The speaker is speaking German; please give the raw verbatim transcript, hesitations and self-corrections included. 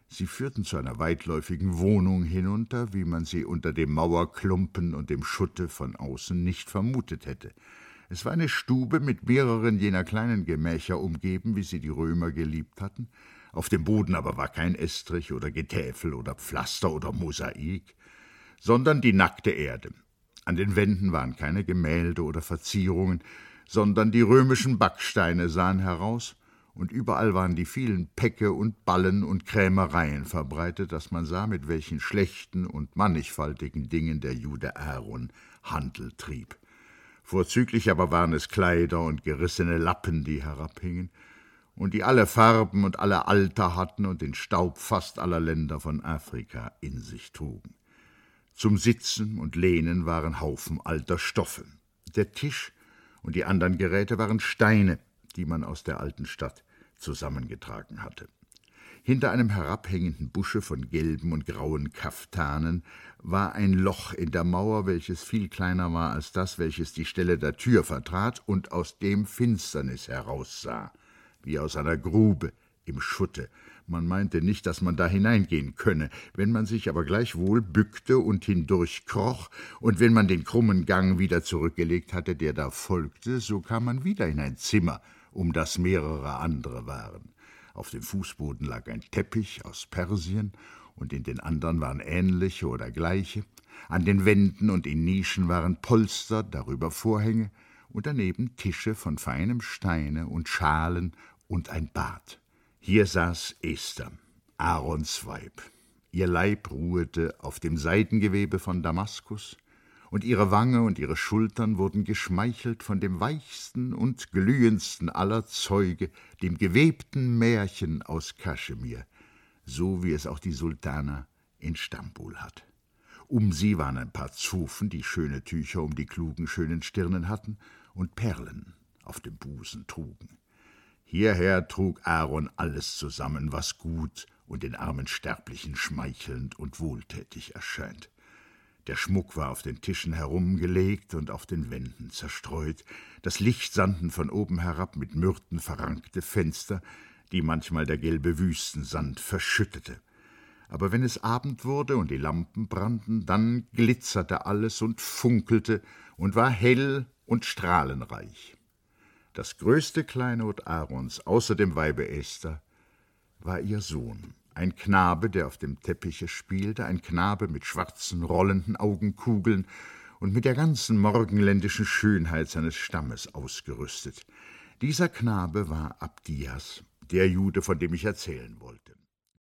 Sie führten zu einer weitläufigen Wohnung hinunter, wie man sie unter dem Mauerklumpen und dem Schutte von außen nicht vermutet hätte. Es war eine Stube mit mehreren jener kleinen Gemächer umgeben, wie sie die Römer geliebt hatten. Auf dem Boden aber war kein Estrich oder Getäfel oder Pflaster oder Mosaik, sondern die nackte Erde. An den Wänden waren keine Gemälde oder Verzierungen, sondern die römischen Backsteine sahen heraus, und überall waren die vielen Päcke und Ballen und Krämereien verbreitet, dass man sah, mit welchen schlechten und mannigfaltigen Dingen der Jude Aaron Handel trieb. Vorzüglich aber waren es Kleider und gerissene Lappen, die herabhingen, und die alle Farben und alle Alter hatten und den Staub fast aller Länder von Afrika in sich trugen. Zum Sitzen und Lehnen waren Haufen alter Stoffe. Der Tisch und die anderen Geräte waren Steine, die man aus der alten Stadt zusammengetragen hatte. Hinter einem herabhängenden Busche von gelben und grauen Kaftanen war ein Loch in der Mauer, welches viel kleiner war als das, welches die Stelle der Tür vertrat und aus dem Finsternis heraussah, wie aus einer Grube im Schutte. Man meinte nicht, dass man da hineingehen könne. Wenn man sich aber gleichwohl bückte und hindurchkroch, und wenn man den krummen Gang wieder zurückgelegt hatte, der da folgte, so kam man wieder in ein Zimmer, um das mehrere andere waren. Auf dem Fußboden lag ein Teppich aus Persien, und in den anderen waren ähnliche oder gleiche. An den Wänden und in Nischen waren Polster, darüber Vorhänge, und daneben Tische von feinem Steine und Schalen und ein Bad. Hier saß Esther, Aarons Weib. Ihr Leib ruhete auf dem Seidengewebe von Damaskus, und ihre Wange und ihre Schultern wurden geschmeichelt von dem weichsten und glühendsten aller Zeuge, dem gewebten Märchen aus Kaschmir, so wie es auch die Sultana in Stambul hat. Um sie waren ein paar Zofen, die schöne Tücher um die klugen, schönen Stirnen hatten und Perlen auf dem Busen trugen. Hierher trug Aaron alles zusammen, was gut und den armen Sterblichen schmeichelnd und wohltätig erscheint. Der Schmuck war auf den Tischen herumgelegt und auf den Wänden zerstreut. Das Licht sandten von oben herab mit Myrten verrankte Fenster, die manchmal der gelbe Wüstensand verschüttete. Aber wenn es Abend wurde und die Lampen brannten, dann glitzerte alles und funkelte und war hell und strahlenreich. Das größte Kleinod Aarons, außer dem Weibe Esther, war ihr Sohn, ein Knabe, der auf dem Teppiche spielte, ein Knabe mit schwarzen, rollenden Augenkugeln und mit der ganzen morgenländischen Schönheit seines Stammes ausgerüstet. Dieser Knabe war Abdias, der Jude, von dem ich erzählen wollte.